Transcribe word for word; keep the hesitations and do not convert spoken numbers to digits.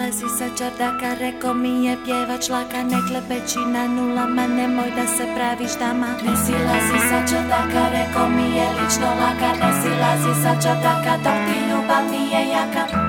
silazi sa čardaka, reko mi je pjevač laka, ne klepeći na nulama, nemoj da se praviš dama. Ne silazi sa čardaka, reko mi je lično laka, ne silazi sa čardaka, dok ti ljubav nije jaka.